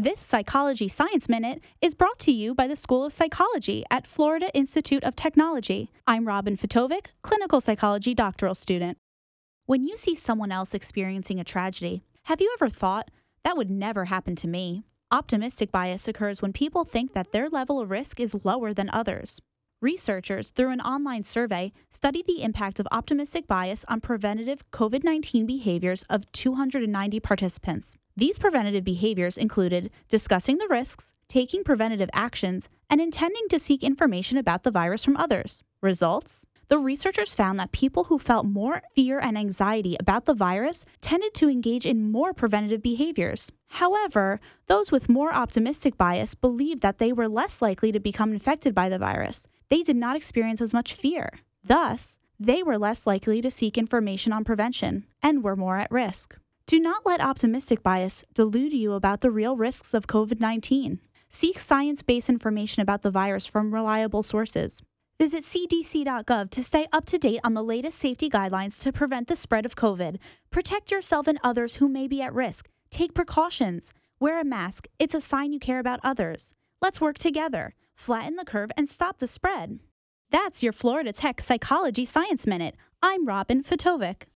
This Psychology Science Minute is brought to you by the School of Psychology at Florida Institute of Technology. I'm Robin Fitovic, clinical psychology doctoral student. When you see someone else experiencing a tragedy, have you ever thought, that would never happen to me? Optimistic bias occurs when people think that their level of risk is lower than others. Researchers, through an online survey, studied the impact of optimistic bias on preventative COVID-19 behaviors of 290 participants. These preventative behaviors included discussing the risks, taking preventative actions, and intending to seek information about the virus from others. Results? The researchers found that people who felt more fear and anxiety about the virus tended to engage in more preventative behaviors. However, those with more optimistic bias believed that they were less likely to become infected by the virus. They did not experience as much fear. Thus, they were less likely to seek information on prevention and were more at risk. Do not let optimistic bias delude you about the real risks of COVID-19. Seek science-based information about the virus from reliable sources. Visit cdc.gov to stay up to date on the latest safety guidelines to prevent the spread of COVID. Protect yourself and others who may be at risk. Take precautions. Wear a mask. It's a sign you care about others. Let's work together. Flatten the curve and stop the spread. That's your Florida Tech Psychology Science Minute. I'm Robin Fitovic.